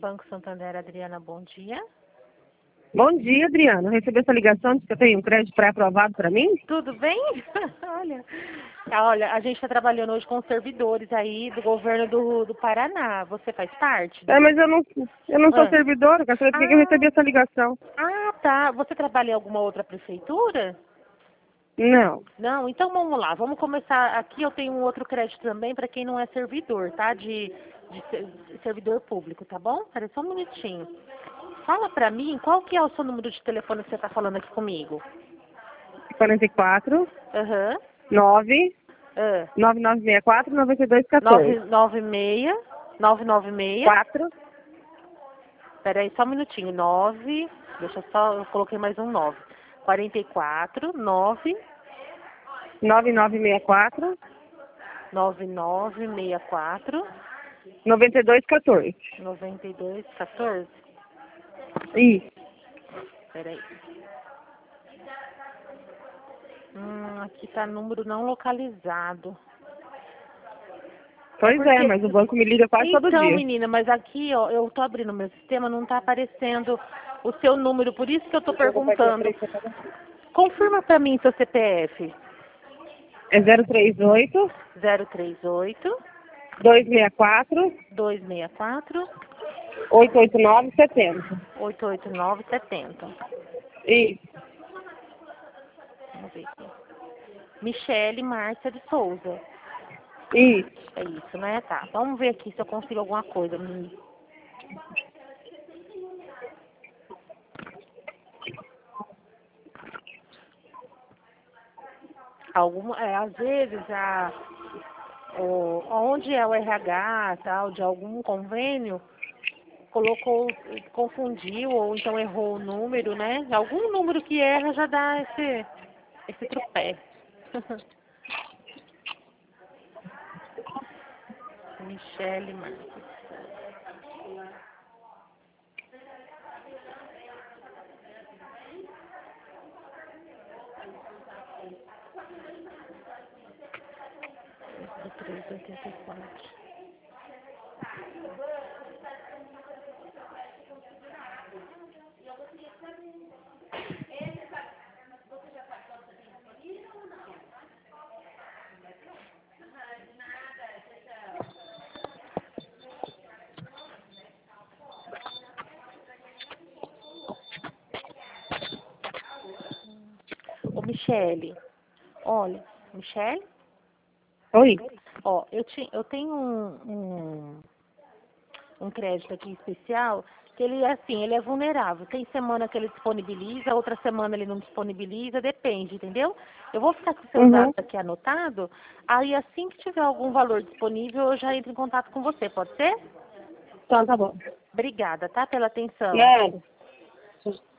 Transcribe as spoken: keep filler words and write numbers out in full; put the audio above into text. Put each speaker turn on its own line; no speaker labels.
Banco Santander, Adriana, bom dia.
Bom dia, Adriana. Eu recebi essa ligação de que eu tenho um crédito pré-aprovado para mim?
Tudo bem? Olha, olha, a gente está trabalhando hoje com servidores aí do governo do, do Paraná. Você faz parte? Do...
É, mas eu não, eu não sou
Ah.
servidora, eu quero saber por que
Ah.
que eu recebi essa ligação.
Ah, tá. Você trabalha em alguma outra prefeitura?
Não.
Não? Então vamos lá. Vamos começar. Aqui eu tenho um outro crédito também para quem não é servidor, tá? De, de, ser- de servidor público, tá bom? Espera só um minutinho. Fala pra mim, qual que é o seu número de telefone que você tá falando aqui comigo?
quarenta e quatro,
Aham.
nove,
Ah.
nove nove seis quatro, nove dois um
nove
quatro.
nove seis, nove nove seis.
quatro,
Espera aí só um minutinho. nove, deixa eu só, eu coloquei mais um nove. quarenta e quatro, nove,
nove nove seis quatro,
nove nove seis quatro,
nove dois um quatro.
nove dois um quatro.
Isso.
Espera aí. Hum, aqui tá número não localizado.
Pois é,
porque...
mas o banco me liga quase todo
Então,
dia.
menina, mas aqui, ó, eu tô abrindo meu sistema, não tá aparecendo o seu número, por isso que eu tô perguntando. Confirma pra mim seu C P F.
É zero três oito,
zero três oito,
dois seis quatro,
dois seis quatro,
oito oito nove, setenta.
oito oito nove sete zero.
Isso.
Vamos ver aqui. Michele Márcia de Souza.
Isso.
É isso, né? Tá. Vamos ver aqui se eu consigo alguma coisa. Hum. Alguma, é, às vezes, a, o, onde é o R H, tal, de algum convênio, colocou, confundiu, ou então errou o número, né? Algum número que erra já dá esse, esse trupé. Michele Marques. três oitenta e quatro. Ô, Michele, olha, Michele?
Oi.
Ó, eu, te, eu tenho um, um, um crédito aqui especial que ele é assim, ele é vulnerável. Tem semana que ele disponibiliza, outra semana ele não disponibiliza, depende, entendeu? Eu vou ficar com os seus
Uhum.
dados aqui anotado, aí assim que tiver algum valor disponível, eu já entro em contato com você, pode ser?
Então, tá bom.
Obrigada, tá, pela atenção.
Nada.